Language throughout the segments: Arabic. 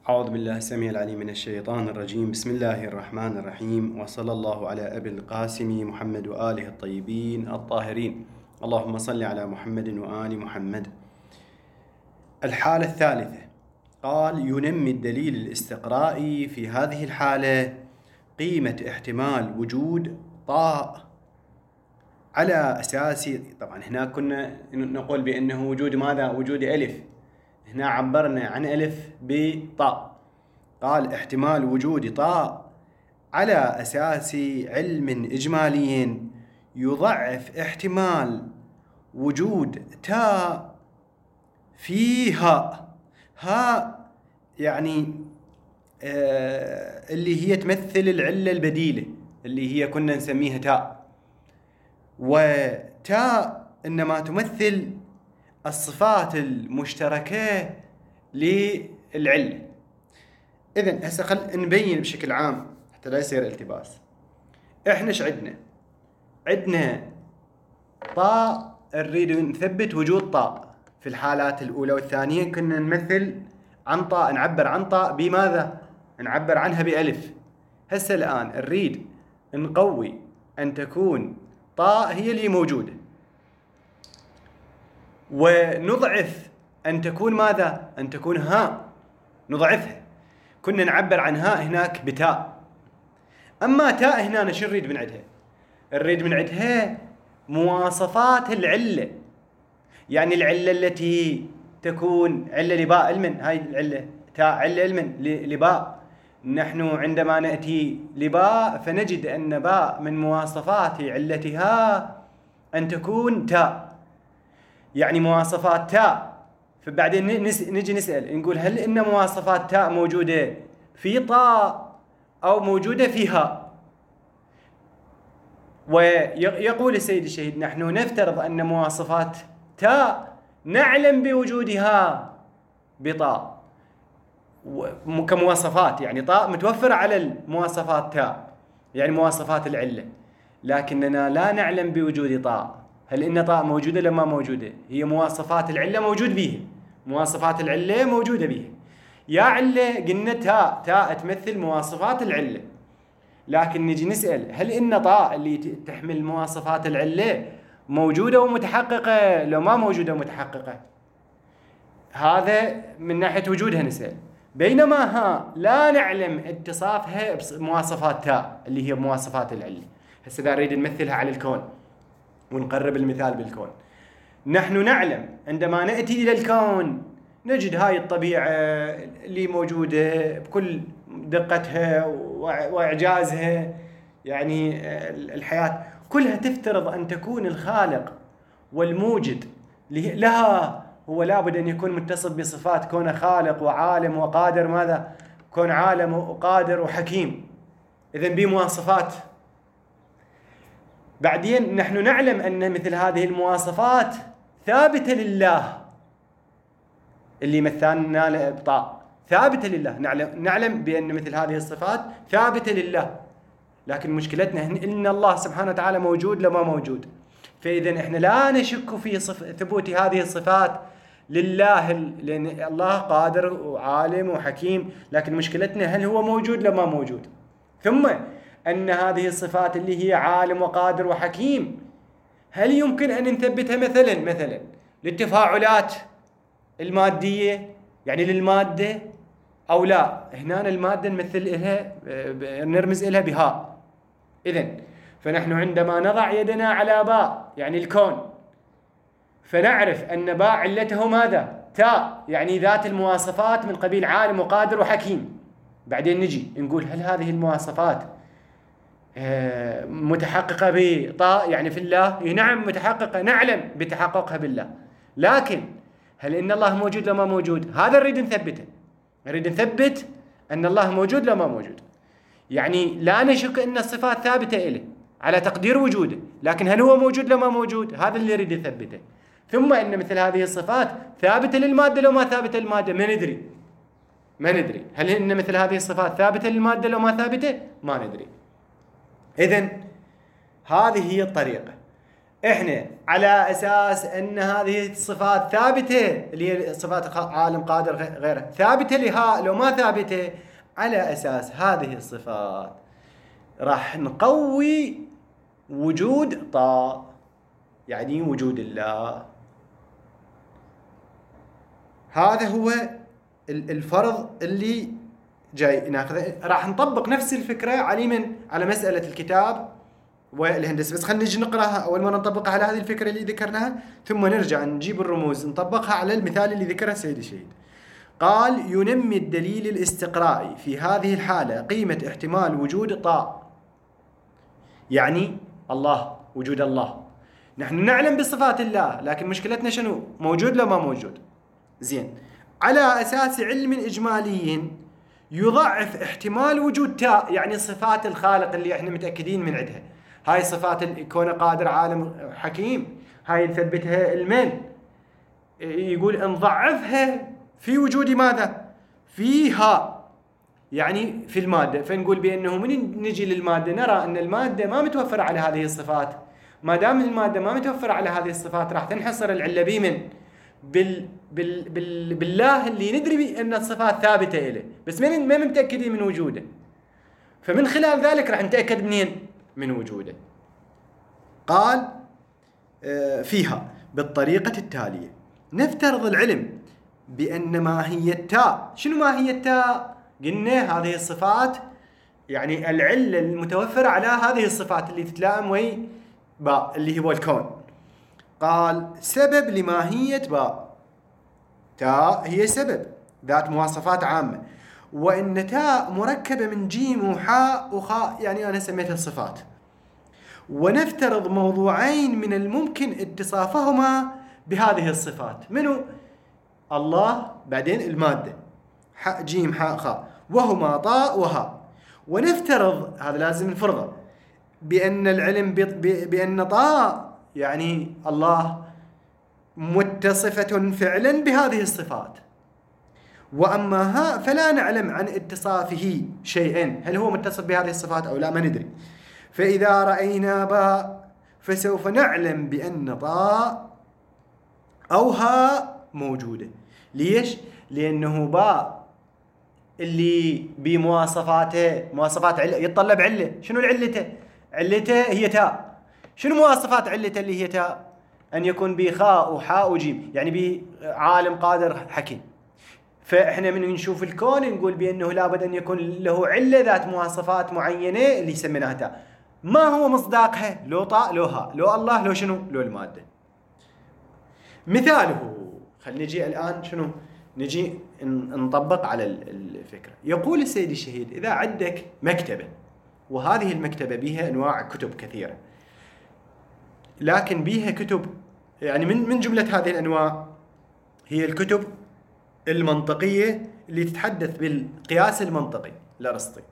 أعوذ بالله السميع العليم من الشيطان الرجيم. بسم الله الرحمن الرحيم، وصلى الله على أبي القاسم محمد وآله الطيبين الطاهرين. اللهم صل على محمد وآل محمد. الحالة الثالثة، قال: ينمي الدليل الاستقرائي في هذه الحالة قيمة احتمال وجود طاء على أساس، طبعا هنا كنا نقول بأنه وجود ماذا؟ وجود ألف. هنا عبرنا عن ألف بطاء. قال: احتمال وجود طاء على أساس علم إجمالي يضعف احتمال وجود تاء في هاء. هاء يعني اللي هي تمثل العلة البديلة، اللي هي كنا نسميها تاء، وتاء إنما تمثل الصفات المشتركة للعلة. إذن هسه خل نبين بشكل عام حتى لا يصير التباس. إحنا إيش عندنا طاء، نريد نثبت وجود طاء. في الحالات الأولى والثانية كنا نمثل عن طاء، نعبر عن طاء بماذا؟ نعبر عنها بألف. هسه الآن نريد نقوي أن تكون طاء هي اللي موجودة، ونضعف أن تكون ماذا؟ أن تكون هاء، نضعفها. كنا نعبر عن هاء هناك بتاء، أما تاء هنا شو نريد من عندها؟ نريد من عندها مواصفات العلة، يعني العلة التي تكون علة لباء المن، هاي العلة تاء علة المن لباء. نحن عندما نأتي لباء فنجد أن باء من مواصفات علتها أن تكون تاء، يعني مواصفات تاء. فبعدين نجي نسأل نقول: هل إن مواصفات تاء موجودة في طاء أو موجودة في هاء؟ ويقول السيد الشهيد: نحن نفترض أن مواصفات تاء نعلم بوجودها بطاء كمواصفات، يعني طاء متوفرة على المواصفات تاء، يعني مواصفات العلة، لكننا لا نعلم بوجود طاء. هل إن طاء موجودة لما موجودة؟ هي مواصفات العلة موجود بيها، مواصفات العلة موجودة بيها. يا علة قلنا تاء تمثل مواصفات العلة، لكن نجي نسأل: هل إن طاء اللي تحمل مواصفات العلة موجودة ومتحققة لو ما موجودة ومتحققة؟ هذا من ناحية وجودها نسأل، بينما ها لا نعلم اتصافها بمواصفات تاء اللي هي مواصفات العلة. هسه إذا نريد نمثلها على الكون ونقرب المثال بالكون، نحن نعلم عندما نأتي إلى الكون نجد هاي الطبيعة اللي موجودة بكل دقتها وإعجازها، يعني الحياة كلها تفترض أن تكون الخالق والموجد لها هو لابد أن يكون متصف بصفات كونه خالق وعالم وقادر، ماذا؟ كون عالم وقادر وحكيم، إذن بمواصفات. بعدين نحن نعلم أن مثل هذه المواصفات ثابتة لله، اللي مثلنا بطاء ثابتة لله، نعلم بأن مثل هذه الصفات ثابتة لله، لكن مشكلتنا إن الله سبحانه وتعالى موجود لما موجود. فإذا إحنا لا نشك في ثبوت هذه الصفات لله، لأن الله قادر وعالم وحكيم، لكن مشكلتنا هل هو موجود لما موجود. ثم أن هذه الصفات اللي هي عالم وقادر وحكيم هل يمكن أن نثبتها مثلا للتفاعلات المادية، يعني للمادة، أو لا؟ هنا المادة نمثل لها نرمز لها بهاء. إذن فنحن عندما نضع يدنا على باء يعني الكون، فنعرف أن باء علته ماذا؟ تاء، يعني ذات المواصفات من قبيل عالم وقادر وحكيم. بعدين نجي نقول: هل هذه المواصفات متحققة بطاء يعني في الله؟ نعم متحققة، نعلم بتحققها بالله، لكن هل إن الله موجود لما موجود؟ هذا نريد نثبته، نريد نثبت أن الله موجود لما موجود، يعني لا نشك أن الصفات ثابتة إليه على تقدير وجوده، لكن هل هو موجود لما موجود؟ هذا اللي نريد نثبته. ثم أن مثل هذه الصفات ثابتة للمادة لو ما ثابتة للمادة ما ندري. هل إن مثل هذه الصفات ثابتة للمادة لو ما ثابتة؟ ما ندري. إذن هذه هي الطريقة. احنا على اساس ان هذه الصفات ثابته، اللي هي صفات عالم قادر غيره ثابته لها، لو ما ثابته على اساس هذه الصفات راح نقوي وجود طاء، يعني وجود الله. هذا هو الفرض اللي جاي ناخذه. راح نطبق نفس الفكره على مساله الكتاب والهندسه، بس خلينا نجي نقراها اول مره نطبقها على هذه الفكره اللي ذكرناها، ثم نرجع نجيب الرموز نطبقها على المثال اللي ذكره السيد الشهيد. قال: ينمي الدليل الاستقرائي في هذه الحاله قيمه احتمال وجود طاء، يعني الله، وجود الله. نحن نعلم بصفات الله، لكن مشكلتنا شنو؟ موجود لو ما موجود. زين، على اساس علم اجمالي يضعف احتمال وجود تاء، يعني صفات الخالق اللي احنا متاكدين من عندها. هاي صفات الكون قادر عالم حكيم، هاي نثبتها المن. يقول نضعفها في وجود ماذا؟ فيها، يعني في المادة. فنقول بأنه من نجي للمادة نرى أن المادة ما متوفرة على هذه الصفات. ما دام المادة ما متوفرة على هذه الصفات راح تنحصر العلة بمن؟ بالله اللي ندري بأن الصفات ثابتة إليه، بس ما متأكدين من وجوده. فمن خلال ذلك راح نتأكد منين؟ من وجوده. قال فيها بالطريقة التالية: نفترض العلم بأن ماهية تاء. شنو ماهية تاء؟ قلنا هذه الصفات، يعني العلة المتوفرة على هذه الصفات اللي تتلائم وهي باء اللي هو الكون. قال: سبب لماهية باء. تاء هي سبب ذات مواصفات عامة، وإن تاء مركبة من جيم وحاء وخاء، يعني أنا سميتها الصفات. ونفترض موضوعين من الممكن اتصافهما بهذه الصفات. منو؟ الله، بعدين المادة حاء جيم حاء خاء، وهما طاء وهاء. ونفترض، هذا لازم نفرضه، بأن العلم بأن طاء يعني الله متصفة فعلا بهذه الصفات، وأما هاء فلا نعلم عن اتصافه شيئا، هل هو متصف بهذه الصفات أو لا ما ندري. فإذا رأينا باء فسوف نعلم بأن طاء أو هاء موجودة. ليش؟ لأنه باء اللي بمواصفاته مواصفات علة، يتطلب علة. شنو العلته؟ علته هي تاء. شنو مواصفات علته اللي هي تاء؟ أن يكون بخاء وحاء وجيم، يعني بعالم قادر حكيم. فإحنا من نشوف الكون نقول بأنه لابد أن يكون له علة ذات مواصفات معينة اللي سميناها تاء. ما هو مصداقها؟ لو طاء لو هاء، لو الله لو شنو؟ لو المادة. مثاله، خلينا نجي الآن شنو؟ نجي نطبق على الفكرة. يقول السيد الشهيد: إذا عندك مكتبة، وهذه المكتبة بها أنواع كتب كثيرة، لكن بها كتب، يعني من جملة هذه الأنواع هي الكتب المنطقية اللي تتحدث بالقياس المنطقي الأرسطي.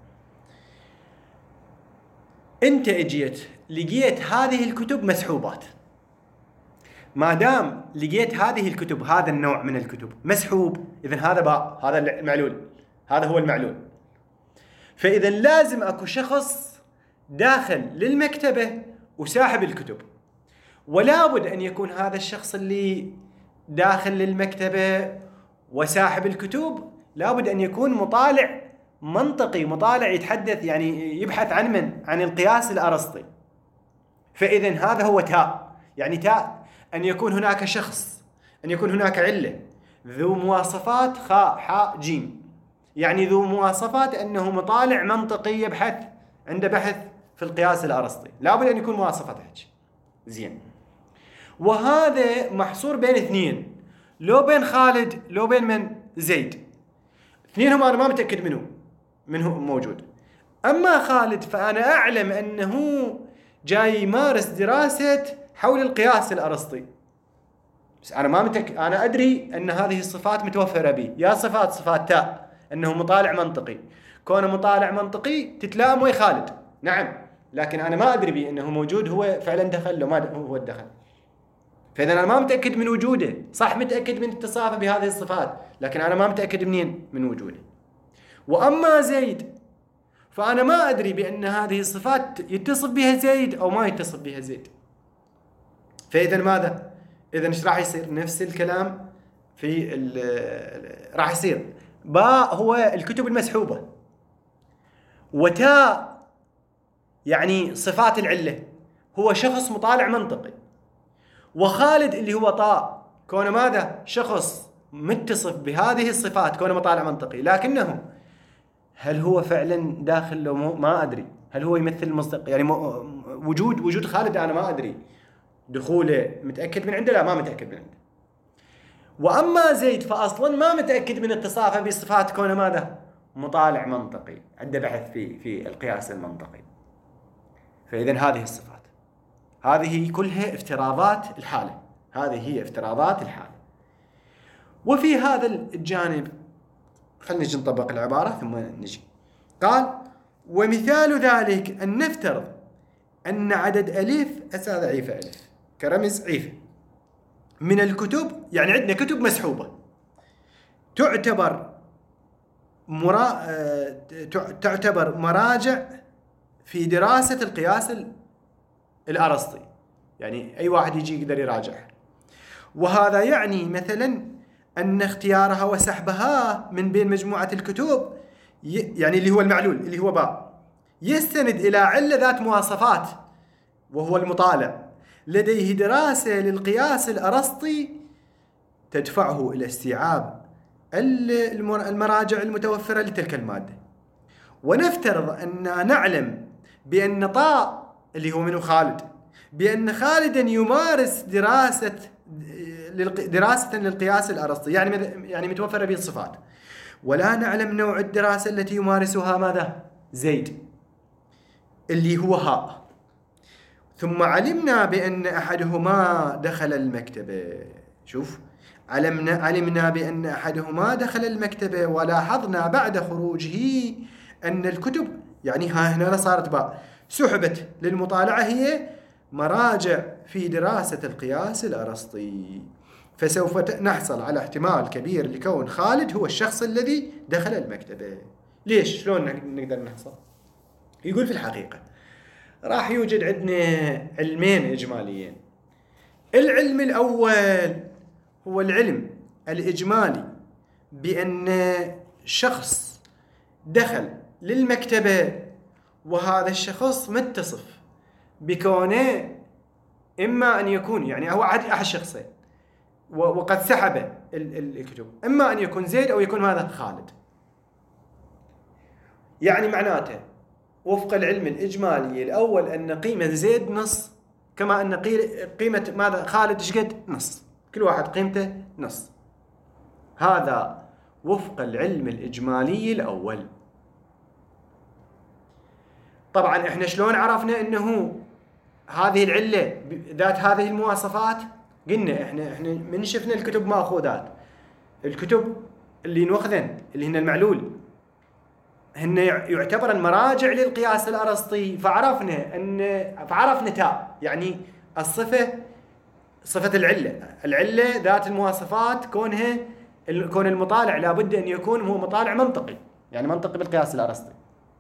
أنت اجيت لقيت هذه الكتب مسحوبات. ما دام لقيت هذه الكتب، هذا النوع من الكتب مسحوب، إذن هذا باء، هذا المعلول، هذا هو المعلول. فإذا لازم أكو شخص داخل للمكتبة وساحب الكتب، ولا بد أن يكون هذا الشخص اللي داخل للمكتبة وساحب الكتب لابد أن يكون مطالع منطقي، مطالع يتحدث، يعني يبحث عن القياس الأرسطي. فإذا هذا هو تاء، يعني تاء أن يكون هناك شخص، أن يكون هناك علة ذو مواصفات خاء حاء جيم، يعني ذو مواصفات أنه مطالع منطقي يبحث، عنده بحث في القياس الأرسطي، لابد أن يكون مواصفاته هيك. زين، وهذا محصور بين اثنين، لو بين خالد لو بين من؟ زيد. اثنينهم أنا ما متأكد منه موجود. أما خالد فأنا أعلم أنه جاي يمارس دراسة حول القياس الأرسطي، بس أنا ما متأكد. أنا أدري أن هذه الصفات متوفرة بي، يا صفات تاء، أنه مطالع منطقي، كونه مطالع منطقي تتلائم ويا خالد، نعم، لكن أنا ما أدري بي أنه موجود، هو فعلا دخل لو ما هو دخل. فإذا أنا ما متأكد من وجوده، صح متأكد من اتصافه بهذه الصفات، لكن أنا ما متأكد منين؟ من وجوده. وأما زيد فأنا ما أدري بأن هذه الصفات يتصف بها زيد أو ما يتصف بها زيد. فإذا ماذا؟ إذا إيش راح يصير؟ نفس الكلام في راح يصير. باء هو الكتب المسحوبة، وتاء يعني صفات العلة، هو شخص مطالع منطقي. وخالد اللي هو طاء، كونه ماذا؟ شخص متصف بهذه الصفات، كونه مطالع منطقي، لكنه هل هو فعلا داخل لو ما أدري. هل هو يمثل المصدق؟ يعني وجود خالد أنا ما أدري، دخوله متأكد من عنده؟ لا، ما متأكد من عنده. وأما زيد فأصلا ما متأكد من اتصافه بصفات كونه ماذا؟ مطالع منطقي، عنده بحث في القياس المنطقي. فإذا هذه الصفات، هذه كلها افتراضات الحالة، هذه هي افتراضات الحالة. وفي هذا الجانب خلينا نجي نطبق العبارة ثم نجي. قال: ومثال ذلك أن نفترض أن عدد ألف، أسا ضعيفة ألف كرمز عيفة، من الكتب، يعني عندنا كتب مسحوبة تعتبر مراجع في دراسة القياس الأرسطي، يعني أي واحد يجي يقدر يراجعها. وهذا يعني مثلا أن اختيارها وسحبها من بين مجموعة الكتب، يعني اللي هو المعلول اللي هو باء، يستند إلى علة ذات مواصفات، وهو المطالع لديه دراسة للقياس الأرسطي تدفعه إلى استيعاب المراجع المتوفرة لتلك المادة. ونفترض أن نعلم بأن طاء اللي هو منه خالد، بأن خالدا يمارس دراسة للقياس الأرسطي، يعني متوفرة به الصفات، ولا نعلم نوع الدراسة التي يمارسها ماذا؟ زيد اللي هو هاء. ثم علمنا بأن أحدهما دخل المكتبة. شوف، علمنا بأن أحدهما دخل المكتبة، ولاحظنا بعد خروجه أن الكتب، يعني هنا صارت باء، سحبت للمطالعة هي مراجع في دراسة القياس الأرسطي. فسوف نحصل على احتمال كبير لكون خالد هو الشخص الذي دخل المكتبة. ليش؟ شلون نقدر نحصل؟ يقول في الحقيقة راح يوجد عندنا علمين إجماليين. العلم الأول هو العلم الإجمالي بأن شخص دخل للمكتبة، وهذا الشخص متصف بكونه إما أن يكون، يعني هو أحد شخصين وقد سحب الكتب، إما أن يكون زيد أو يكون هذا خالد. يعني معناته وفق العلم الإجمالي الأول أن قيمة زيد نص، كما أن قيمة ماذا؟ خالد شقد؟ نص، كل واحد قيمته نص. هذا وفق العلم الإجمالي الأول. طبعا احنا شلون عرفنا انه هذه العلة ذات هذه المواصفات؟ قلنا احنا من شفنا الكتب ماخوذات، الكتب اللي نوخذن اللي هن المعلول هن يعتبر المراجع للقياس الأرسطي، فعرفنا تاء، يعني الصفة، صفة العلة ذات المواصفات، كون المطالع لابد أن يكون هو مطالع منطقي، يعني منطقي بالقياس الأرسطي.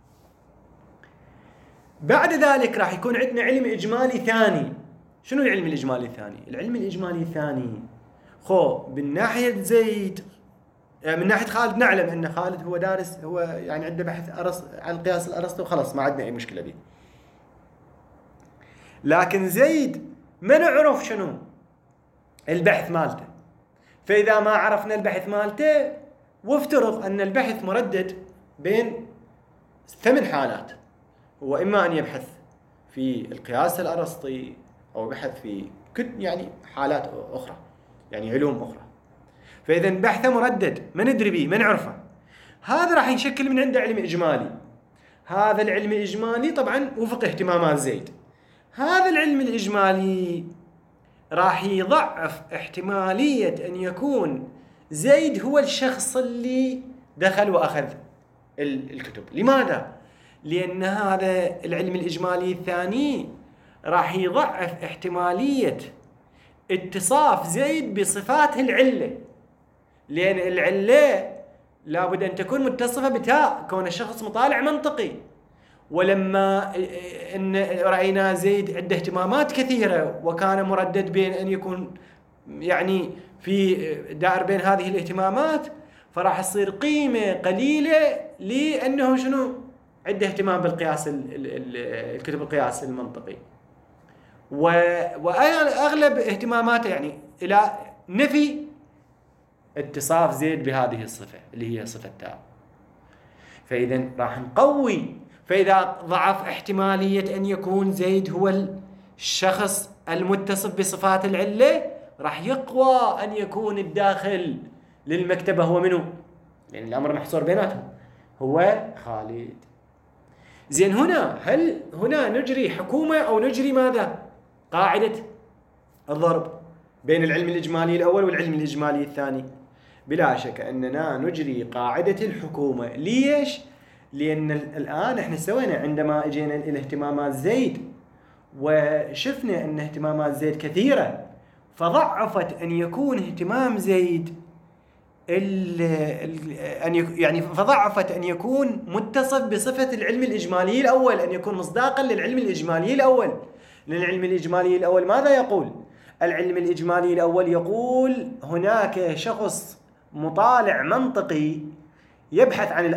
بعد ذلك راح يكون عندنا علم إجمالي ثاني. شنو العلم الإجمالي الثاني؟ العلم الإجمالي الثاني من ناحية زيد، من ناحية خالد نعلم أن خالد هو دارس، هو يعني عنده بحث عن القياس الأرسطي وخلاص ما عندنا أي مشكلة به. لكن زيد ما نعرف شنو البحث مالته. فإذا ما عرفنا البحث مالته، وافترض أن البحث مردد بين 8 حالات، هو إما أن يبحث في القياس الأرسطي أو بحث في يعني حالات أخرى، يعني علوم أخرى. فإذا بحثه مردد ما ندري به، ما نعرفه، هذا راح يشكل من عنده علم إجمالي. هذا العلم الإجمالي طبعا وفق اهتمامات زيد. هذا العلم الإجمالي راح يضعف احتمالية أن يكون زيد هو الشخص اللي دخل وأخذ الكتب. لماذا؟ لأن هذا العلم الإجمالي الثاني راح يضعف احتمالية اتصاف زيد بصفات العلة، لأن العلة لابد أن تكون متصفة بتاء، كون الشخص مطالع منطقي، ولما إن رأينا زيد عنده اهتمامات كثيرة وكان مردد بين أن يكون يعني في دائر بين هذه الاهتمامات، فراح تصير قيمة قليلة لأنه شنو عنده اهتمام بالقياس الكتب القياس المنطقي، وأغلب اهتماماته يعني إلى نفي اتصاف زيد بهذه الصفة اللي هي صفة تاء. فإذا راح نقوي، فإذا ضعف احتمالية أن يكون زيد هو الشخص المتصف بصفات العلة، راح يقوى أن يكون الداخل للمكتبة هو منه، لأن الأمر محصور بيناتهم، هو خالد. زين، هل هنا نجري حكومة أو نجري ماذا؟ قاعدة الضرب بين العلم الإجمالي الأول والعلم الإجمالي الثاني. بلا شك أننا نجري قاعدة الحكومة. ليش؟ لأن الآن احنا سوينا عندما اجينا إلى اهتمامات زيد وشفنا أن اهتمامات زيد كثيرة، فضعفت أن يكون اهتمام زيد فضعفت أن يكون متصف بصفة العلم الإجمالي الأول، أن يكون مصداقا للعلم الإجمالي الأول. لأن العلم الإجمالي الأول ماذا يقول؟ العلم الإجمالي الأول يقول هناك شخص مطالع منطقي يبحث عن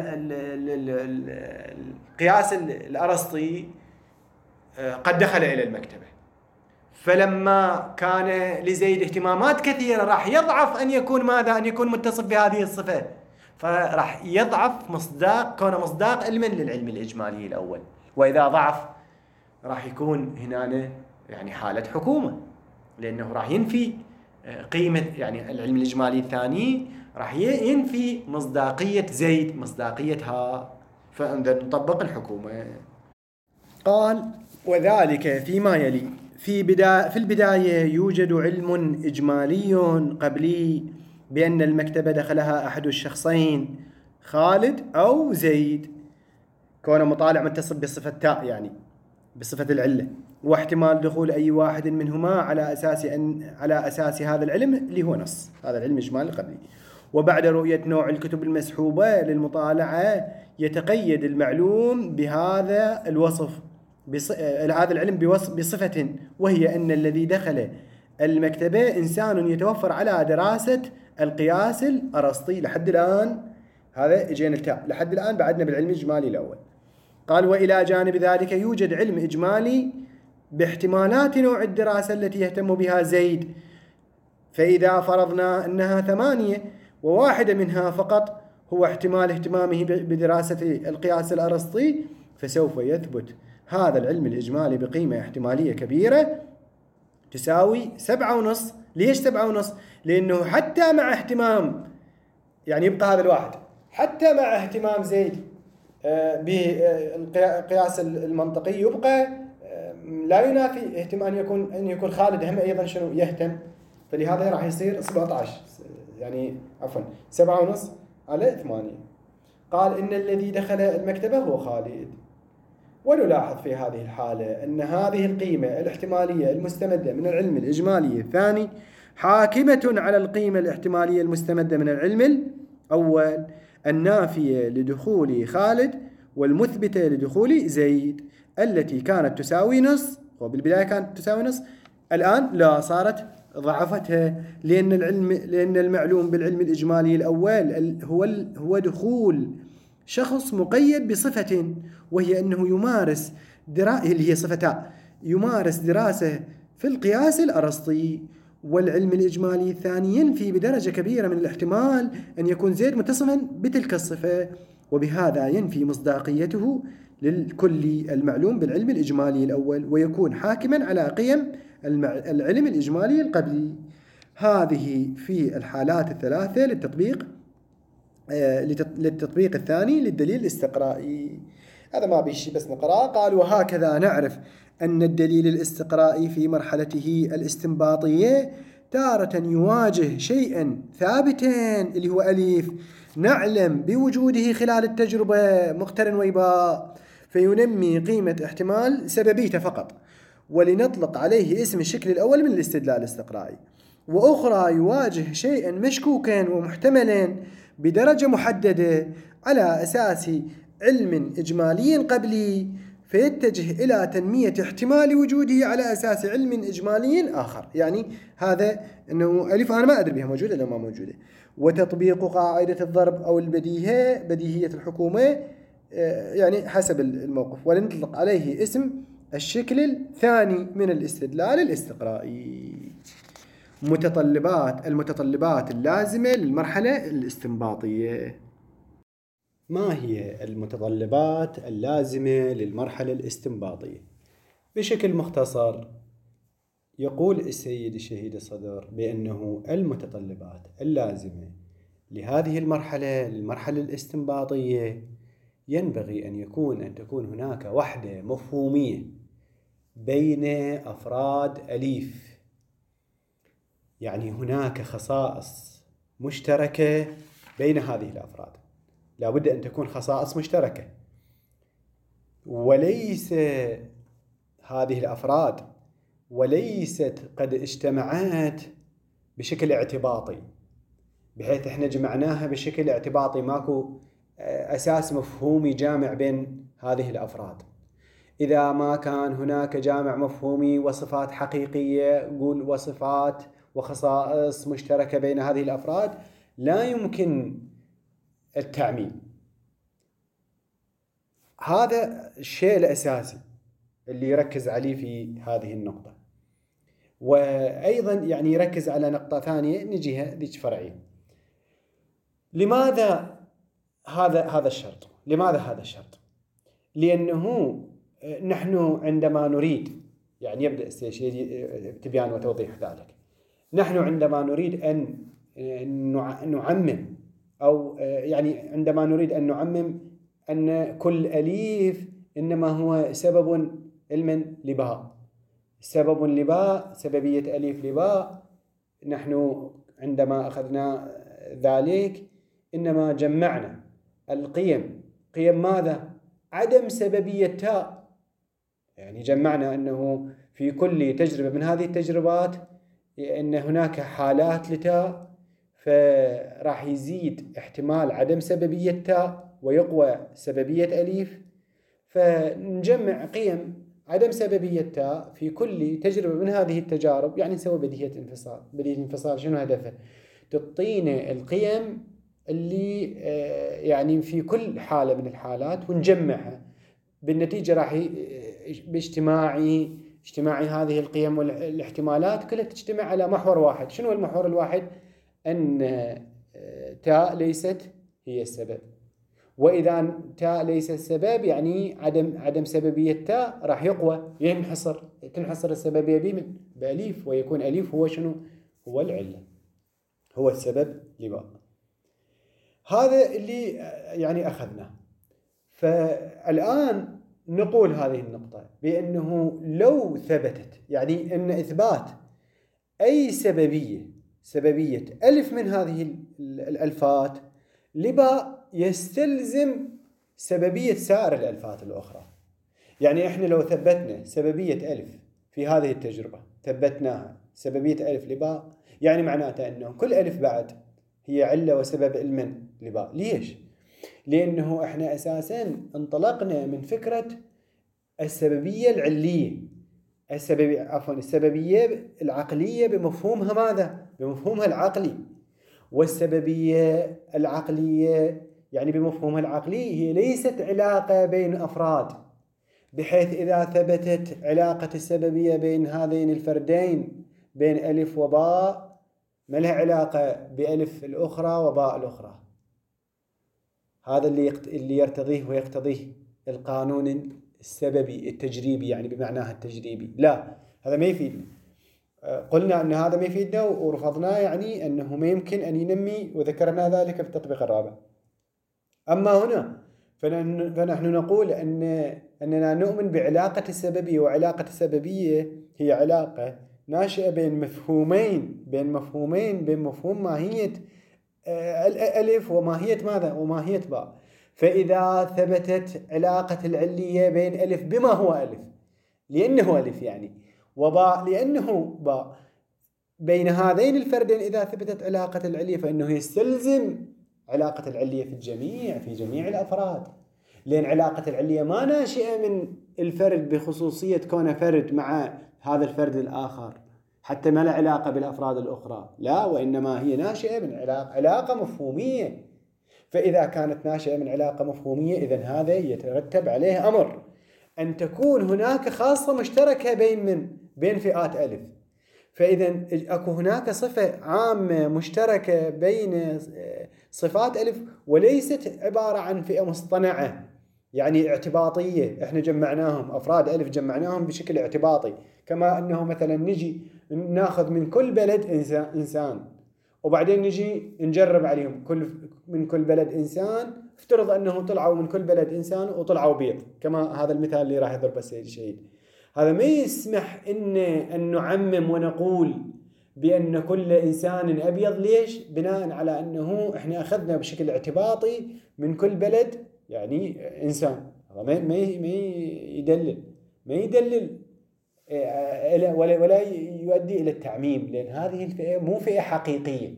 القياس الأرسطي قد دخل إلى المكتبة، فلما كان لزيد اهتمامات كثيرة راح يضعف أن يكون ماذا؟ أن يكون متصف بهذه الصفة، فراح يضعف كونه مصداق علما للعلم الإجمالي الأول. وإذا ضعف راح يكون هنا يعني حالة حكومة، لأنه راح ينفي قيمة يعني العلم الإجمالي الثاني، راح ينفي مصداقية زيد، مصداقيتها، فنطبق الحكومة. قال: وذلك فيما يلي. في البداية يوجد علم إجمالي قبلي بأن المكتبة دخلها أحد الشخصين خالد أو زيد، كونه مطالع متصف بصفة تاء يعني بصفة العلة، واحتمال دخول أي واحد منهما على أساس هذا العلم اللي هو نص هذا العلم الإجمالي القبلي. وبعد رؤية نوع الكتب المسحوبة للمطالعة يتقيد المعلوم بهذا الوصف هذا العلم بصفة، وهي أن الذي دخل المكتبة إنسان يتوفر على دراسة القياس الأرسطي. لحد الآن هذا اجينا التاء، لحد الآن بعدنا بالعلم الإجمالي الأول. قال: وإلى جانب ذلك يوجد علم إجمالي باحتمالات نوع الدراسة التي يهتم بها زيد، فإذا فرضنا أنها 8 وواحدة منها فقط هو احتمال اهتمامه بدراسة القياس الأرسطي، فسوف يثبت هذا العلم الإجمالي بقيمة احتمالية كبيرة تساوي 7.5. ليش 7.5؟ لأنه حتى مع اهتمام يعني يبقى هذا الواحد، حتى مع اهتمام زيد بالقياس المنطقي يبقى لا ينافي اهتمام أن يكون خالد هم أيضا شنو يهتم، فلهذا راح يصير 17 يعني عفوا 7.5 على 8. قال: إن الذي دخل المكتبة هو خالد. ونلاحظ في هذه الحالة أن هذه القيمة الاحتمالية المستمدة من العلم الإجمالي الثاني حاكمة على القيمة الاحتمالية المستمدة من العلم الأول، النافية لدخول خالد والمثبتة لدخول زيد، التي كانت تساوي نص، وبالبداية كانت تساوي نص، الآن لا، صارت ضعفتها، لأن المعلوم بالعلم الإجمالي الأول هو دخول شخص مقيد بصفة، وهي أنه يمارس اللي هي صفة يمارس دراسة في القياس الأرسطي. والعلم الإجمالي الثاني ينفي بدرجة كبيرة من الاحتمال أن يكون زيد متصفا بتلك الصفة، وبهذا ينفي مصداقيته للكل المعلوم بالعلم الإجمالي الأول، ويكون حاكما على قيم العلم الإجمالي القبلي. هذه في الحالات الثلاثة للتطبيق الثاني للدليل الاستقرائي. هذا ما بيشي بس نقرأ. قال: وهكذا نعرف أن الدليل الاستقرائي في مرحلته الاستنباطية تارة يواجه شيئا ثابتين اللي هو ألف نعلم بوجوده خلال التجربة مقترن ويباء، فينمي قيمة احتمال سببيته فقط، ولنطلق عليه اسم الشكل الأول من الاستدلال الاستقرائي. وأخرى يواجه شيئا مشكوكا ومحتملا بدرجة محددة على أساس علم إجمالي قبلي فيتجه إلى تنمية احتمال وجوده على أساس علم إجمالي آخر. يعني هذا أنه ألف أنا ما أدري بها موجودة ولا ما موجودة. وتطبيق قاعدة الضرب أو البديهة بديهية الحكومة يعني حسب الموقف، ولنطلق عليه اسم الشكل الثاني من الاستدلال الاستقرائي. المتطلبات اللازمة للمرحلة الاستنباطية. ما هي المتطلبات اللازمة للمرحلة الاستنباطية؟ بشكل مختصر يقول السيد الشهيد الصدر بأنه المتطلبات اللازمة لهذه المرحلة الاستنباطية ينبغي أن تكون هناك وحدة مفهومية بين أفراد أليف، يعني هناك خصائص مشتركة بين هذه الأفراد، لا بد أن تكون خصائص مشتركة، وليس هذه الأفراد وليست قد اجتمعت بشكل اعتباطي بحيث احنا جمعناها بشكل اعتباطي، ماكو أساس مفهومي جامع بين هذه الأفراد. إذا ما كان هناك جامع مفهومي وصفات حقيقية، قول وصفات وخصائص مشتركة بين هذه الأفراد، لا يمكن التعميم. هذا الشيء الأساسي اللي يركز عليه في هذه النقطة. وأيضا يعني يركز على نقطة ثانية نجيها ذيك فرعية. لماذا هذا الشرط؟ لماذا هذا الشرط؟ لأنه نحن عندما نريد، يعني يبدأ تبيان وتوضيح ذلك، نحن عندما نريد أن نعمم، أو يعني عندما نريد أن نعمم أن كل أليف إنما هو سبب علم لباء، سبب لباء، سببية أليف لباء، نحن عندما أخذنا ذلك إنما جمعنا القيم، قيم ماذا؟ عدم سببية تاء، يعني جمعنا أنه في كل تجربة من هذه التجربات أن هناك حالات لتاء، فراح يزيد احتمال عدم سببية تاء ويقوى سببية أليف، فنجمع قيم عدم سببية تاء في كل تجربة من هذه التجارب، يعني نسوي بديهية انفصال. بديهية الانفصال شنو هدفه؟ تعطينا القيم اللي يعني في كل حالة من الحالات ونجمعها، بالنتيجة راح باجتماعي هذه القيم والاحتمالات كلها تجتمع على محور واحد. شنو المحور الواحد؟ أن تاء ليست هي السبب، وإذا تاء ليس السبب يعني عدم سببية تاء راح يقوى، تنحصر السببية بأليف، ويكون أليف هو شنو؟ هو العلة، هو السبب لباء. هذا اللي يعني أخذناه. فالآن نقول هذه النقطة بأنه لو ثبتت، يعني أن إثبات أي سببية ألف من هذه الألفات لباء يستلزم سببية سائر الألفات الأخرى. يعني إحنا لو ثبتنا سببية ألف في هذه التجربة، ثبتناها سببية ألف لباء، يعني معناته أنه كل ألف بعد هي علة وسبب علم لباء. ليش؟ لأنه إحنا أساساً انطلقنا من فكرة السببية العلية، السببية العقلية بمفهومها ماذا؟ بمفهومها العقلي. والسببية العقلية يعني بمفهومها العقلي هي ليست علاقة بين أفراد، بحيث إذا ثبتت علاقة السببية بين هذين الفردين بين ألف وباء ما لها علاقة بألف الأخرى وباء الأخرى. هذا اللي يرتضيه ويقتضيه القانون السببي التجريبي، يعني بمعناها التجريبي. لا، هذا ما يفيدنا. قلنا أن هذا ما يفيدنا ورفضناه، يعني أنه ما يمكن أن ينمي، وذكرنا ذلك في التطبيق الرابع. أما هنا فنحن نقول أننا نؤمن بعلاقة السببية، وعلاقة السببية هي علاقة ناشئة بين مفهومين، بين مفهوم ماهية الألف وماهية ماذا؟ وماهية باء. فإذا ثبتت علاقة العلية بين ألف بما هو ألف لأنه ألف يعني، وباء لأنه باء، بين هذين الفردين إذا ثبتت علاقة العلية فإنه يستلزم علاقة العلية في جميع الأفراد. لأن علاقة العلية ما ناشئة من الفرد بخصوصية كونه فرد مع هذا الفرد الآخر، حتى ما له علاقة بالأفراد الأخرى، لا، وإنما هي ناشئة من علاقة مفهومية. فإذا كانت ناشئة من علاقة مفهومية، إذن هذا يترتب عليه أمر أن تكون هناك خاصة مشتركة بين فئات ألف. فإذا أكو هناك صفة عامة مشتركة بين صفات ألف، وليست عبارة عن فئة مصطنعة يعني اعتباطية، احنا جمعناهم أفراد ألف جمعناهم بشكل اعتباطي، كما أنه مثلا نجي ناخذ من كل بلد إنسان وبعدين نجي نجرب عليهم من كل بلد إنسان، افترض أنه طلعوا من كل بلد إنسان وطلعوا بيض، كما هذا المثال اللي راح يضربه السيد الشهيد. هذا ما يسمح أن نعمم ونقول بأن كل إنسان أبيض. ليش؟ بناء على أنه إحنا أخذنا بشكل اعتباطي من كل بلد يعني إنسان. هذا ما يدلل ولا يؤدي إلى التعميم، لأن هذه الفئة مو فئة حقيقية.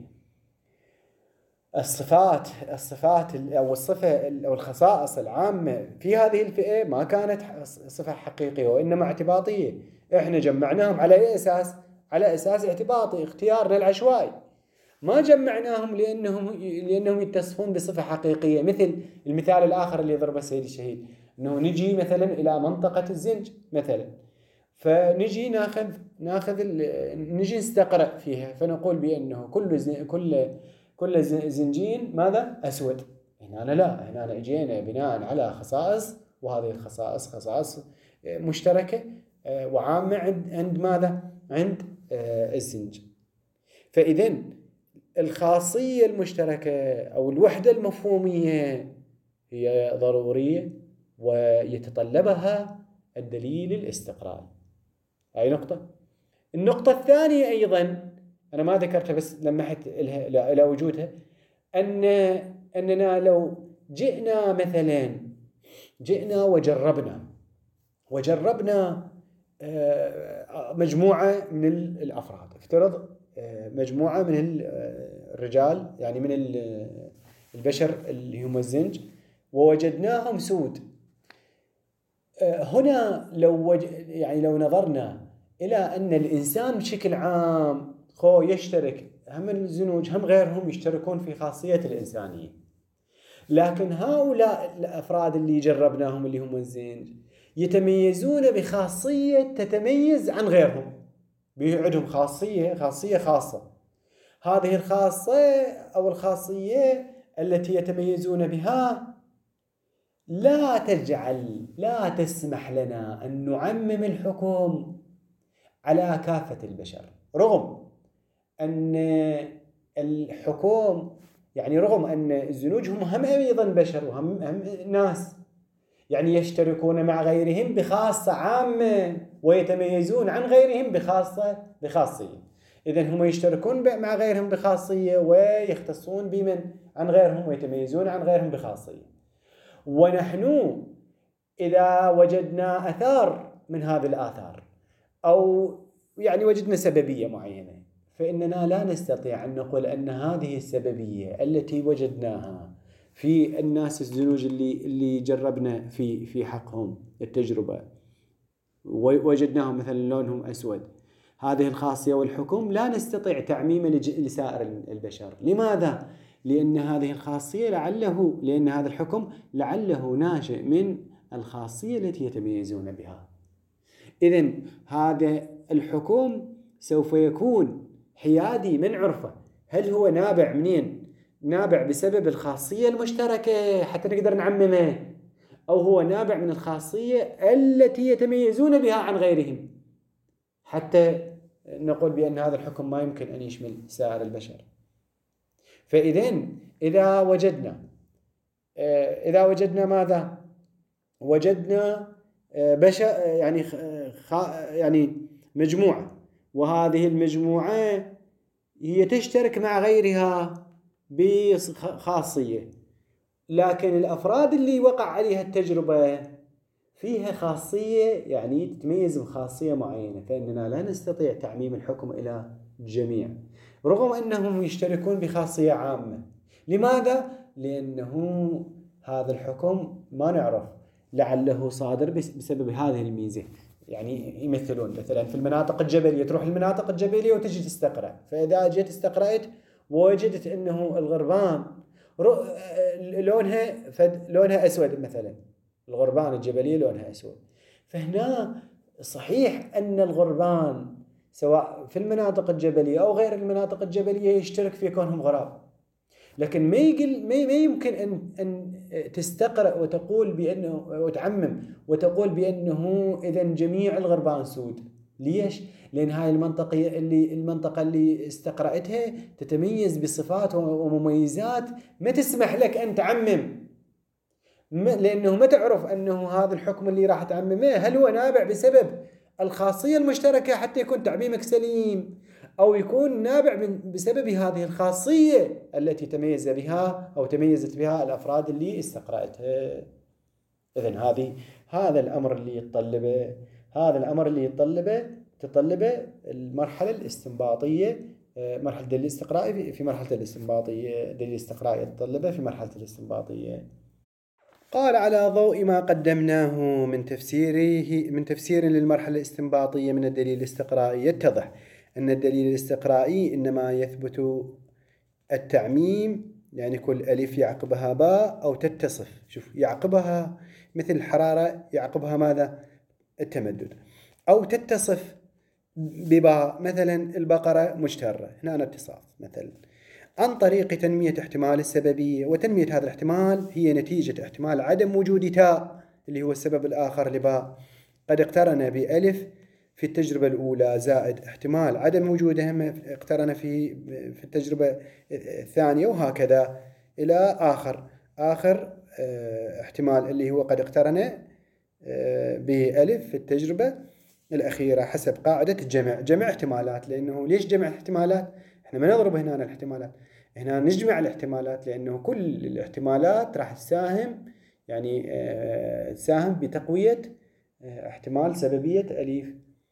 الصفات أو الصفة أو الخصائص العامة في هذه الفئة ما كانت صفة حقيقية وإنما اعتباطية. إحنا جمعناهم على أي أساس؟ على أساس اعتباطي، اختيارنا العشوائي. ما جمعناهم لأنهم يتصفون بصفة حقيقية. مثل المثال الآخر اللي ضربه السيد الشهيد، أنه نجي مثلا إلى منطقة الزنج مثلا، فنجي نجي نستقرأ فيها، فنقول بأنه كل زنجين ماذا؟ أسود. هنا لا، هنا اجينا بناء على خصائص، وهذه الخصائص خصائص مشتركة وعامة عند ماذا؟ عند الزنج. فإذن الخاصية المشتركة أو الوحدة المفهومية هي ضرورية ويتطلبها الدليل الاستقرائي. هاي نقطة. النقطة الثانية أيضا أنا ما ذكرتها بس لمحت إلى وجودها، أننا لو جئنا مثلا وجربنا مجموعة من الأفراد، افترض مجموعة من الرجال يعني من البشر اللي هم الزنج، ووجدناهم سود. هنا لو نظرنا إلى أن الإنسان بشكل عام يشترك، هم الزنوج هم غيرهم يشتركون في خاصية الإنسانية، لكن هؤلاء الأفراد اللي جربناهم اللي هم الزنج يتميزون بخاصية تتميز عن غيرهم، بيعدهم خاصية خاصة. هذه الخاصة أو الخاصية التي يتميزون بها لا تسمح لنا أن نعمم الحكم على كافة البشر، رغم أن الحكم يعني رغم أن الزنوج هم أيضا بشر وهم ناس، يعني يشتركون مع غيرهم بخاصة عامة ويتميزون عن غيرهم بخاصية. إذن هم يشتركون مع غيرهم بخاصية ويختصون بمن عن غيرهم ويتميزون عن غيرهم بخاصية. ونحن إذا وجدنا أثار من هذه الآثار أو يعني وجدنا سببية معينة، فإننا لا نستطيع أن نقول أن هذه السببية التي وجدناها في الناس الزنوج اللي جربنا في حقهم التجربة وجدناهم مثلا لونهم أسود، هذه الخاصية والحكم لا نستطيع تعميمه لسائر البشر. لماذا؟ لأن هذه الخاصية لأن هذا الحكم لعله ناشئ من الخاصية التي يتميزون بها. إذن هذا الحكم سوف يكون حيادي من عرفه. هل هو نابع منين؟ نابع بسبب الخاصية المشتركة حتى نقدر نعممه، أو هو نابع من الخاصية التي يتميزون بها عن غيرهم حتى نقول بأن هذا الحكم ما يمكن أن يشمل سائر البشر. فإذن إذا وجدنا ماذا؟ وجدنا بشر يعني مجموعة، وهذه المجموعة هي تشترك مع غيرها بخاصية، لكن الأفراد اللي وقع عليها التجربة فيها خاصية يعني تتميز بخاصية معينة، فإننا لا نستطيع تعميم الحكم إلى الجميع رغم أنهم يشتركون بخاصية عامة. لماذا؟ لأنه هذا الحكم ما نعرف لعله صادر بسبب هذه الميزة. يعني يمثلون مثلا في المناطق الجبلية، تروح المناطق الجبلية وتجي تستقرأ، فإذا جيت استقرأت ووجدت أنه الغربان لونها أسود مثلا، الغربان الجبلية لونها أسود، فهنا صحيح أن الغربان سواء في المناطق الجبلية أو غير المناطق الجبلية يشترك في كونهم غراب، لكن ما يمكن أن تستقرأ وتقول بأنه وتعمم وتقول بأنه إذا جميع الغربان سود. ليش؟ لأن هاي المنطقة اللي استقرأتها تتميز بصفات ومميزات ما تسمح لك أن تعمم، لأنه ما تعرف أنه هذا الحكم اللي راح تعممه هل هو نابع بسبب الخاصية المشتركة حتى يكون تعميمك سليم، أو يكون نابع بسبب هذه الخاصية التي تميزت بها الأفراد اللي استقرأتها. إذن هذا الأمر اللي تطلبه المرحلة الاستنباطية، مرحلة دليل الاستقرائي في مرحلة الاستنباطية، دليل الاستقرائي يتطلبه في مرحلة الاستنباطية. قال على ضوء ما قدمناه من تفسير للمرحلة الاستنباطية من الدليل الاستقرائي، يتضح أن الدليل الاستقرائي إنما يثبت التعميم، يعني كل ألف يعقبها باء أو تتصف، شوف يعقبها مثل الحرارة يعقبها ماذا؟ التمدد، أو تتصف بباء مثلا البقرة مجترة، هنا اتصاف مثلا، عن طريق تنمية احتمال السببية. وتنمية هذا الاحتمال هي نتيجة احتمال عدم وجود تاء اللي هو السبب الآخر لباء قد اقترن بألف في التجربة الأولى، زائد احتمال عدم وجودهم اقترن في التجربة الثانية، وهكذا إلى آخر احتمال اللي هو قد اقترن بألف في التجربة الأخيرة حسب قاعدة جمع احتمالات. لأنه ليش جمع احتمالات؟ احنا ما نضرب هنا الاحتمالات، هنا نجمع الاحتمالات، لأنه كل الاحتمالات راح تساهم تساهم بتقوية احتمال سببية أليف.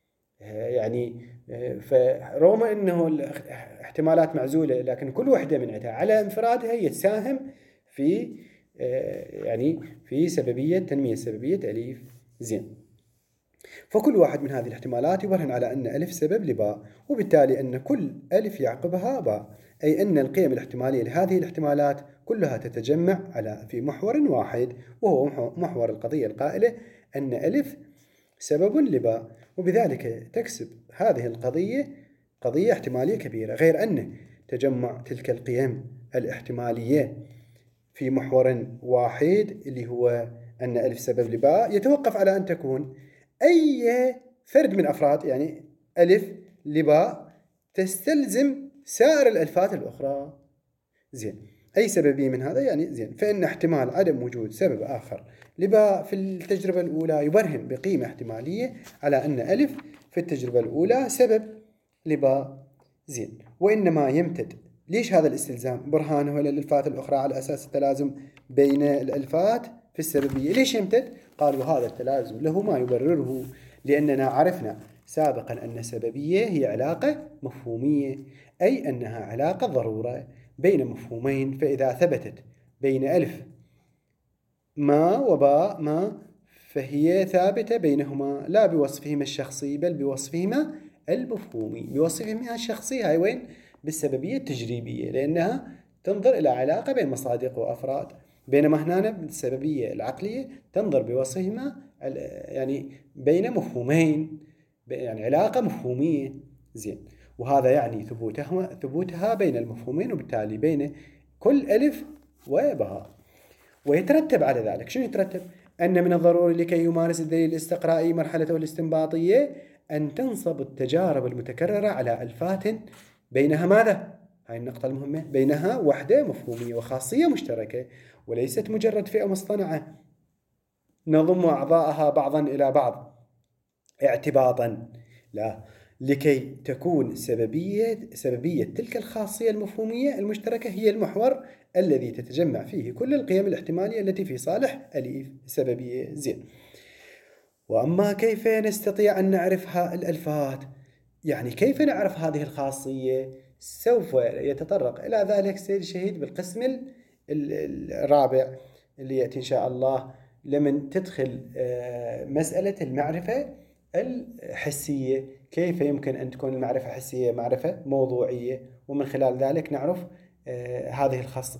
يعني فرغم أنه الاحتمالات معزولة، لكن كل واحدة منها على انفرادها يتساهم في في تنمية سببية أليف. زين، فكل واحد من هذه الاحتمالات يبرهن على أن ألف سبب لباء، وبالتالي أن كل ألف يعقبها باء، أي أن القيم الاحتمالية لهذه الاحتمالات كلها تتجمع في محور واحد، وهو محور القضية القائلة أن ألف سبب لباء. وبذلك تكسب هذه القضية قضية احتمالية كبيرة، غير أن تجمع تلك القيم الاحتمالية في محور واحد اللي هو أن ألف سبب لباء يتوقف على أن تكون أي فرد من أفراد، يعني ألف لباء تستلزم سائر الألفات الأخرى. زين، أي سببية من هذا يعني زين، فإن احتمال عدم وجود سبب آخر لباء في التجربة الأولى يبرهن بقيمة احتمالية على أن ألف في التجربة الأولى سبب لباء. زين، وإنما يمتد. ليش هذا الاستلزام؟ برهانه إلى الألفات الأخرى على أساس التلازم بين الألفات في السببية. ليش يمتد؟ قالوا هذا التلازم له ما يبرره، لأننا عرفنا سابقا أن السببية هي علاقة مفهومية، أي أنها علاقة ضرورة بين مفهومين، فإذا ثبتت بين ألف ما وباء ما فهي ثابتة بينهما لا بوصفهما الشخصي بل بوصفهما المفهومي. بوصفهما الشخصي هاي وين؟ بالسببية التجريبية، لأنها تنظر إلى علاقة بين مصادق وأفراد، بينما هنا بالسببية العقلية تنظر بوصفهما يعني بين مفهومين، يعني علاقة مفهومية. زين، وهذا يعني ثبوتها بين المفهومين، وبالتالي بين كل ألف وباء. ويترتب على ذلك، شنو يترتب؟ أن من الضروري لكي يمارس الدليل الاستقرائي مرحلته الاستنباطية أن تنصب التجارب المتكررة على ألفات بينها ماذا؟ هاي النقطة المهمة، بينها وحدة مفهومية وخاصية مشتركة، وليست مجرد فئة مصطنعة نضم أعضاءها بعضا إلى بعض اعتباطا، لا، لكي تكون سببية تلك الخاصية المفهومية المشتركة هي المحور الذي تتجمع فيه كل القيم الاحتمالية التي في صالح السببية. زين، وأما كيف نستطيع أن نعرفها الألفات؟ يعني كيف نعرف هذه الخاصية؟ سوف يتطرق إلى ذلك السيد الشهيد بالقسم الرابع اللي يأتي إن شاء الله لمن تدخل مسألة المعرفة الحسية، كيف يمكن أن تكون المعرفة الحسية معرفة موضوعية، ومن خلال ذلك نعرف هذه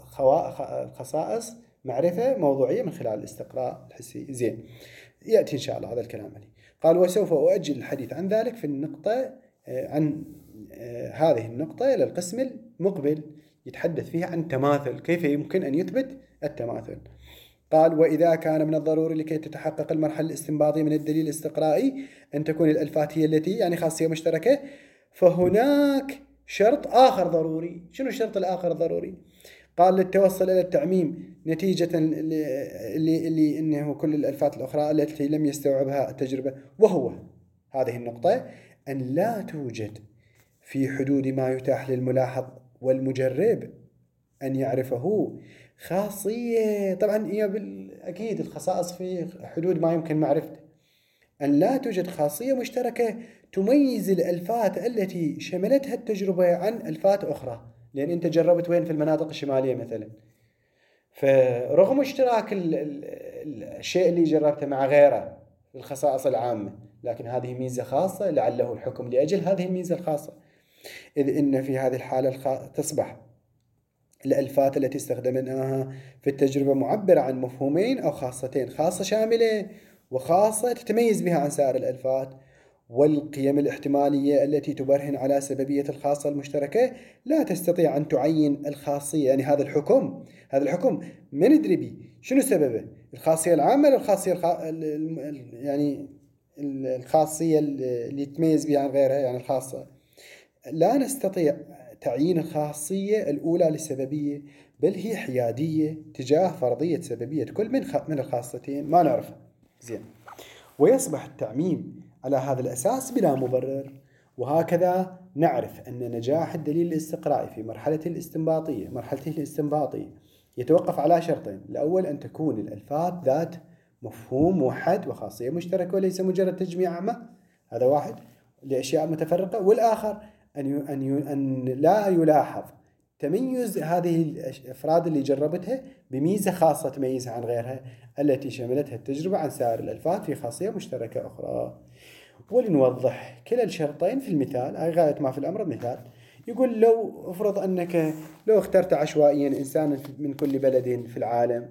الخصائص معرفة موضوعية من خلال الاستقراء الحسي. زين، يأتي إن شاء الله هذا الكلام عليه. قال وسوف أؤجل الحديث عن ذلك في النقطة عن هذه النقطة إلى القسم المقبل، يتحدث فيها عن تماثل، كيف يمكن أن يثبت التماثل. قال وإذا كان من الضروري لكي تتحقق المرحلة الاستنباطية من الدليل الاستقرائي أن تكون الألفات هي التي يعني خاصية مشتركة، فهناك شرط آخر ضروري. شنو الشرط الآخر الضروري؟ قال للتوصل إلى التعميم نتيجة اللي إنه كل الألفات الأخرى التي لم يستوعبها التجربة، وهو هذه النقطة أن لا توجد في حدود ما يتاح للملاحظ والمجرب أن يعرفه خاصية. طبعا هي أكيد الخصائص في حدود ما يمكن معرفته. أن لا توجد خاصية مشتركة تميز الألفات التي شملتها التجربة عن ألفات أخرى، لأن أنت جربت وين؟ في المناطق الشمالية مثلا، فرغم اشتراك الشيء اللي جربته مع غيره في الخصائص العامة، لكن هذه ميزة خاصة لعله الحكم لأجل هذه الميزة الخاصة، إذ إن في هذه الحالة تصبح الألفات التي استخدمناها في التجربة معبرة عن مفهومين أو خاصتين: خاصة شاملة وخاصة تتميز بها عن سائر الألفات. والقيم الاحتمالية التي تبرهن على سببية الخاصة المشتركة لا تستطيع أن تعين الخاصية، يعني هذا الحكم ما ندري به شنو سببه، الخاصية العامة ولا الخاصية يعني الخاصية اللي تميز بها عن غيرها، يعني الخاصة. لا نستطيع تعيين الخاصية الأولى للسببية، بل هي حيادية تجاه فرضية سببية كل من الخاصتين، ما نعرفها. زين، ويصبح التعميم على هذا الأساس بلا مبرر. وهكذا نعرف أن نجاح الدليل الاستقرائي في مرحلته الاستنباطية يتوقف على شرطين: الأول أن تكون الألفات ذات مفهوم موحد وخاصية مشتركة وليس مجرد تجميع أعمى، هذا واحد، لأشياء متفرقة. والآخر أن لا يلاحظ تميز هذه الأفراد اللي جربتها بميزة خاصة تميزها عن غيرها التي شملتها التجربة عن سائر الألفات في خاصية مشتركة أخرى. ولنوضح كلا الشرطين في المثال، أي غاية ما في الأمر مثال. يقول لو افرض أنك لو اخترت عشوائيا إنسانا من كل بلد في العالم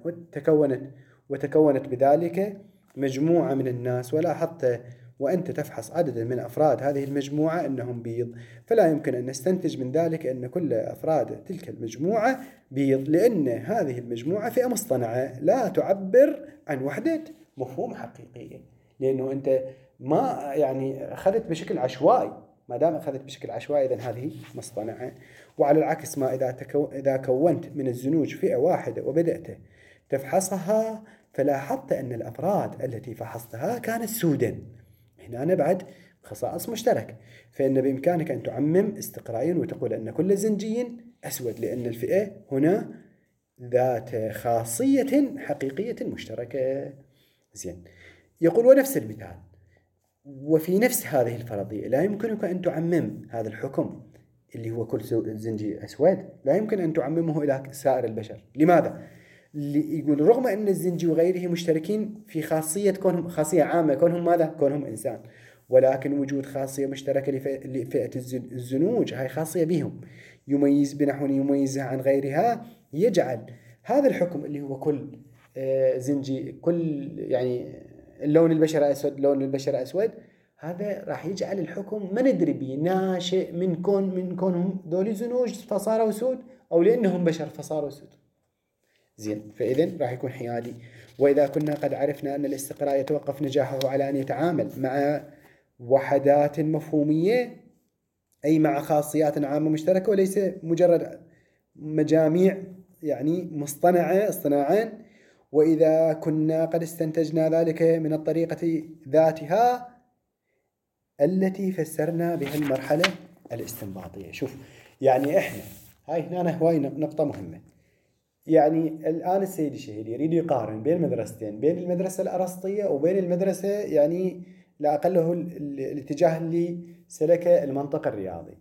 وتكونت بذلك مجموعة من الناس، ولاحظت وأنت تفحص عددا من أفراد هذه المجموعة أنهم بيض، فلا يمكن أن نستنتج من ذلك أن كل أفراد تلك المجموعة بيض، لأن هذه المجموعة فئة مصطنعة لا تعبر عن وحدة مفهوم حقيقية، لأنه أنت ما يعني أخذت بشكل عشوائي. ما دام أخذت بشكل عشوائي إذن هذه مصطنعة. وعلى العكس، ما إذا كونت من الزنوج فئة واحدة وبدأت تفحصها فلاحظت أن الأفراد التي فحصتها كانت سودا، هنا نبعد خصائص مشتركة، فإن بإمكانك أن تعمم استقرائيا وتقول أن كل زنجي أسود، لأن الفئة هنا ذات خاصية حقيقية مشتركة. زين، يقول ونفس المثال وفي نفس هذه الفرضية لا يمكنك أن تعمم هذا الحكم اللي هو كل زنجي أسود، لا يمكن أن تعممه إلى سائر البشر. لماذا؟ يقول رغم أن الزنجي وغيره مشتركين في خاصية كونهم خاصية عامة، كونهم ماذا؟ كونهم إنسان، ولكن وجود خاصية مشتركة لفئة الزنوج، هاي خاصية بهم بنحو يميزها عن غيرها، يجعل هذا الحكم اللي هو كل زنجي كل يعني اللون البشرة أسود لون البشرة أسود، هذا راح يجعل الحكم ما ندري به ناشئ من كونهم دول زنوج فصاروا سود، أو لأنهم بشر فصاروا سود. زين، فإذن راح يكون حيادي. وإذا كنا قد عرفنا أن الاستقراء يتوقف نجاحه على أن يتعامل مع وحدات مفهومية، أي مع خاصيات عامة مشتركة وليس مجرد مجاميع يعني مصطنعة اصطناعين، وإذا كنا قد استنتجنا ذلك من الطريقة ذاتها التي فسرنا بها المرحلة الاستنباطية. شوف، يعني إحنا هاي هنا هواي نقطة مهمة. يعني الآن السيد الشهيدي يريد يقارن بين مدرستين، بين المدرسة الأرسطية وبين المدرسة يعني لا أقله الاتجاه اللي سلكه المنطق الرياضي.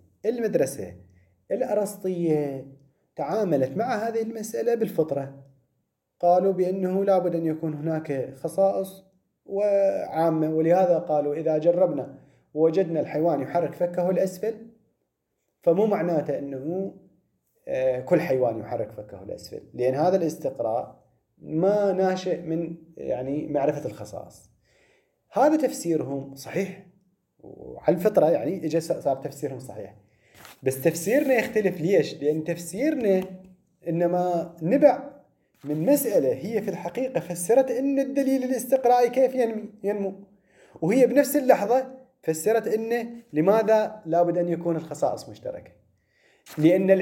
المدرسة الأرسطية تعاملت مع هذه المسألة بالفطرة، قالوا بأنه لابد أن يكون هناك خصائص وعامة، ولهذا قالوا إذا جربنا ووجدنا الحيوان يحرك فكه الأسفل فمو معناته أنه كل حيوان يحرك فكه الأسفل، لأن هذا الاستقراء ما ناشئ من يعني معرفة الخصائص. هذا تفسيرهم صحيح، وعلى الفطرة يعني إجا صار تفسيرهم صحيح، بس تفسيرنا يختلف. ليش؟ لأن تفسيرنا إنما نبع من مسألة هي في الحقيقة فسرت إن الدليل الاستقرائي كيف ينمو، وهي بنفس اللحظة فسرت إنه لماذا لابد أن يكون الخصائص مشتركة. لأن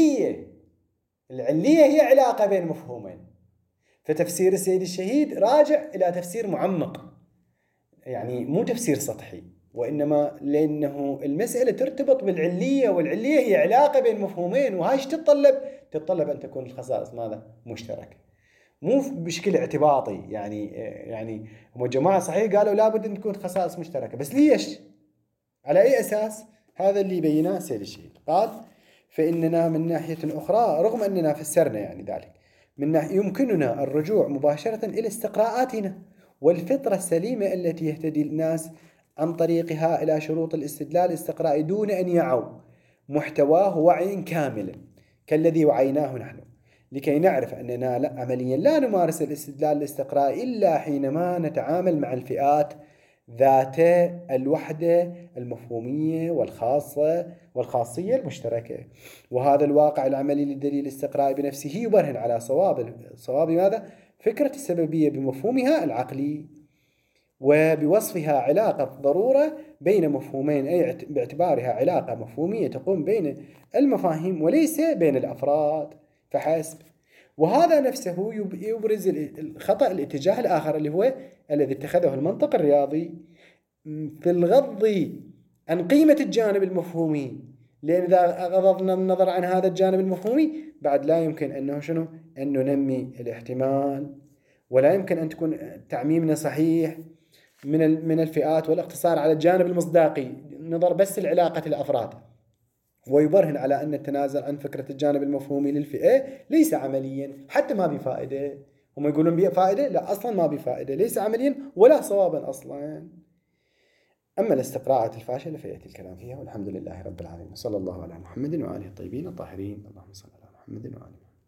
العلية هي علاقة بين مفهومين، فتفسير السيد الشهيد راجع إلى تفسير معمق، يعني مو تفسير سطحي، وإنما لأنه المسألة ترتبط بالعلية، والعلية هي علاقة بين مفهومين، وهاي تتطلب أن تكون الخصائص ماذا؟ مشتركة، مو بشكل اعتباطي. يعني هم الجماعة صحيح قالوا لابد أن تكون خصائص مشتركة، بس ليش؟ على أي أساس؟ هذا اللي بيناه السيد الشهيد. قال فإننا من ناحية أخرى رغم أننا فسرنا يعني ذلك من ناحية يمكننا الرجوع مباشرة إلى استقراءاتنا والفطرة السليمة التي يهتدي الناس عن طريقها إلى شروط الاستدلال الاستقرائي دون أن يعوا محتواه وعي كامل كالذي وعيناه نحن، لكي نعرف أننا عمليا لا نمارس الاستدلال الاستقرائي إلا حينما نتعامل مع الفئات ذات الوحدة المفهومية والخاصية المشتركة. وهذا الواقع العملي للدليل الاستقرائي بنفسه يبرهن على صواب ماذا؟ فكرة السببية بمفهومها العقلي، وبوصفها علاقة ضرورة بين مفهومين، أي باعتبارها علاقة مفهومية تقوم بين المفاهيم وليس بين الأفراد فحسب. وهذا نفسه يبرز الخطأ الاتجاه الآخر اللي هو الذي اتخذه المنطق الرياضي في الغض عن قيمة الجانب المفهومي، لأن إذا غضضنا النظر عن هذا الجانب المفهومي بعد لا يمكن أن ننمي الاحتمال، ولا يمكن أن تكون تعميمنا صحيح من الفئات والاقتصار على الجانب المصداقي، نظر بس العلاقة الأفراد. ويبرهن على أن التنازل عن فكرة الجانب المفهومي للفئة ليس عمليا، حتى ما بفائدة. هم يقولون بفائدة، لا أصلا ما بفائدة، ليس عمليا ولا صوابا أصلا. أما الاستقراءات الفاشلة فيأتي الكلام فيها، والحمد لله رب العالمين. صلى الله على محمد وآله الطيبين الطاهرين. اللهم صل على محمد وآله.